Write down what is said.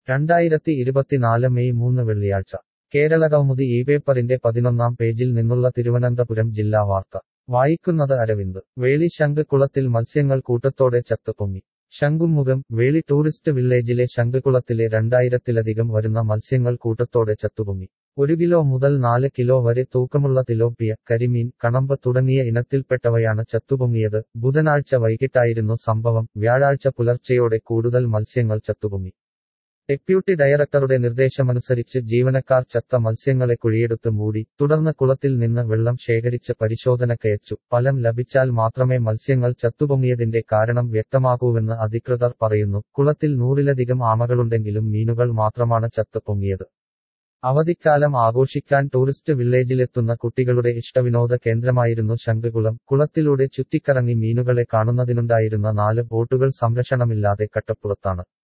2024 May 3 വെള്ളിയാഴ്ച കേരളകൗമുദി ഈ പേപ്പറിന്റെ 11-ാം പേജിൽ നിന്നുള്ള തിരുവനന്തപുരം ജില്ലാ വാർത്ത വായിക്കുന്നത് അരവിന്ദ്. വേളി ശംഖ് കുളത്തിൽ മത്സ്യങ്ങൾ കൂട്ടത്തോടെ ചത്തുപൊങ്ങി. ശംഖുമുഖം. വേളി ടൂറിസ്റ്റ് വില്ലേജിലെ ശംഖുകുളത്തിലെ 2000-ത്തിലധികം വരുന്ന മത്സ്യങ്ങൾ കൂട്ടത്തോടെ ചത്തുപൊങ്ങി. 1 കിലോ മുതൽ 4 കിലോ വരെ തൂക്കമുള്ള തിലോപ്പിയ, കരിമീൻ, കണമ്പ് തുടങ്ങിയ ഇനത്തിൽപ്പെട്ടവയാണ് ചത്തുപൊങ്ങിയത്. ബുധനാഴ്ച വൈകിട്ടായിരുന്നു സംഭവം. വ്യാഴാഴ്ച പുലർച്ചെയോടെ കൂടുതൽ മത്സ്യങ്ങൾ ചത്തുപൊങ്ങി. ഡെപ്യൂട്ടി ഡയറക്ടറുടെ നിർദ്ദേശമനുസരിച്ച് ജീവനക്കാർ ചത്ത മത്സ്യങ്ങളെ കുഴിയെടുത്ത് മൂടി, തുടർന്ന് കുളത്തിൽ നിന്ന് വെള്ളം ശേഖരിച്ച് പരിശോധനക്കയച്ചു. ഫലം ലഭിച്ചാൽ മാത്രമേ മത്സ്യങ്ങൾ ചത്തുപൊങ്ങിയതിന്റെ കാരണം വ്യക്തമാകൂവെന്ന് അധികൃതർ പറയുന്നു. കുളത്തിൽ 100-ലധികം ആമകളുണ്ടെങ്കിലും മീനുകൾ മാത്രമാണ് ചത്തുപൊങ്ങിയത്. അവധിക്കാലം ആഘോഷിക്കാൻ ടൂറിസ്റ്റ് വില്ലേജിലെത്തുന്ന കുട്ടികളുടെ ഇഷ്ടവിനോദ കേന്ദ്രമായിരുന്നു ശംഖുകുളം. കുളത്തിലൂടെ ചുറ്റിക്കറങ്ങി മീനുകളെ കാണുന്നതിനുണ്ടായിരുന്ന 4 ബോട്ടുകൾ സംരക്ഷണമില്ലാതെ കട്ടപ്പുറത്താണ്.